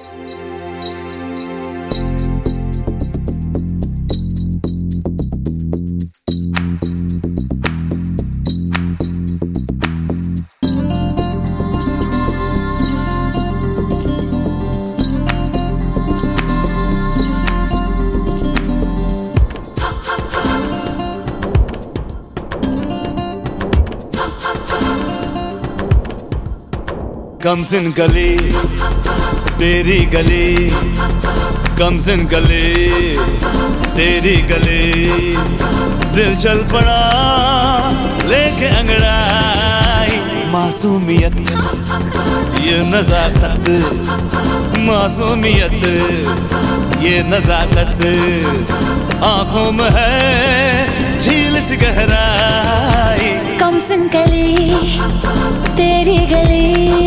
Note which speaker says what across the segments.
Speaker 1: कमसिन गली तेरी गली, कमसिन गली तेरी गली, दिल चल पड़ा लेके अंगड़ाई। मासूमियत ये नजाकत, मासूमियत ये नजाकत, आंखों में है झील सी गहराई।
Speaker 2: कमसिन गली तेरी गली,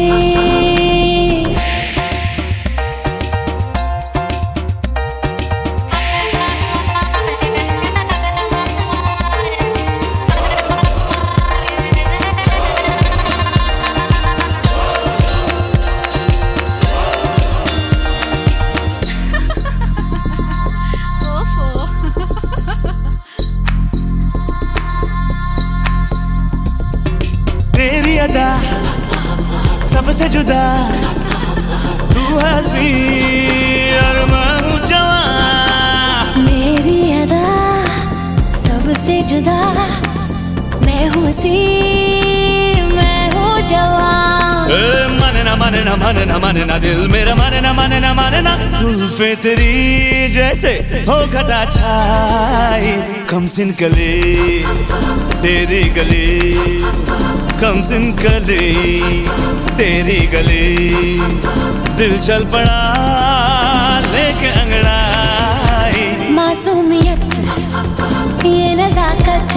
Speaker 1: तेरी अदा सबसे जुदा, तू हंसी और मैं हूँ जवां।
Speaker 2: मेरी अदा सबसे जुदा, मैं हूँ हंसी मैं हूँ जवां।
Speaker 1: मानना मानना मानना मानना दिल मेरा, मानना मानना मानना। जुल्फे तेरी जैसे हो घटा छाई। कमसिन गली तेरी गली, कमसिन गली तेरी गली, दिल चल पड़ा लेके अंगड़ाई।
Speaker 2: मासूमियत ये नजाकत,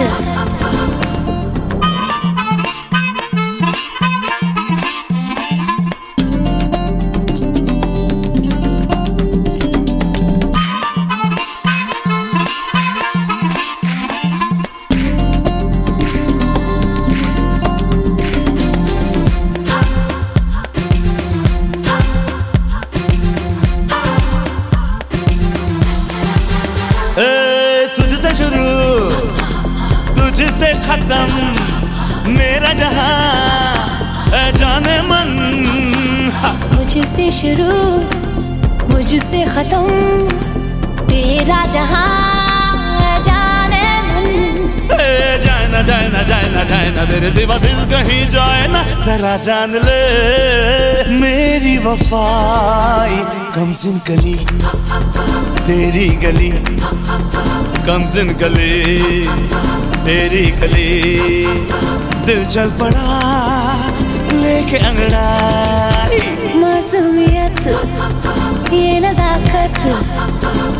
Speaker 1: तुझसे शुरू तुझसे खत्म मेरा जहां जाने मन।
Speaker 2: मुझसे शुरू मुझसे खत्म तेरा जहां जाने मन।
Speaker 1: जाए ना जाए ना जाए ना जाए ना तेरे सिवा दिल कहीं जाए ना, जरा जान ले मेरी वफाई। कमसिन गली तेरी गली, कमसिन गली तेरी गली, दिल चल पड़ा लेके अंगड़ाई।
Speaker 2: मासूमियत ये नजाकत,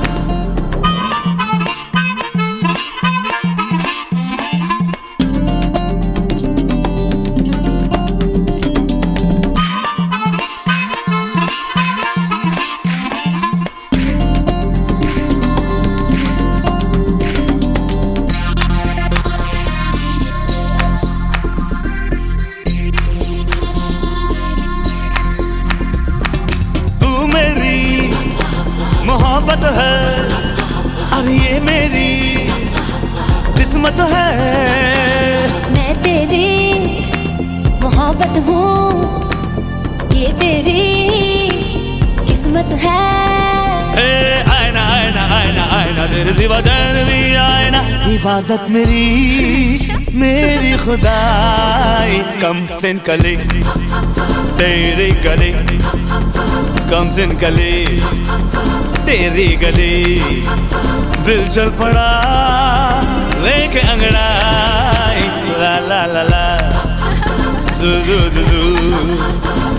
Speaker 1: मोहब्बत है और ये मेरी किस्मत है।
Speaker 2: मैं तेरी मोहब्बत हूँ, ये तेरी किस्मत है।
Speaker 1: आईना आईना आईना आईना तेरे सिवा चैन भी आईना। इबादत मेरी खुदाई। कमसिन गली तेरी गली, कमसिन गली तेरी गली, दिल चल पड़ा लेके अंगड़ाई। ला ला ला ला, जू जू जू जू।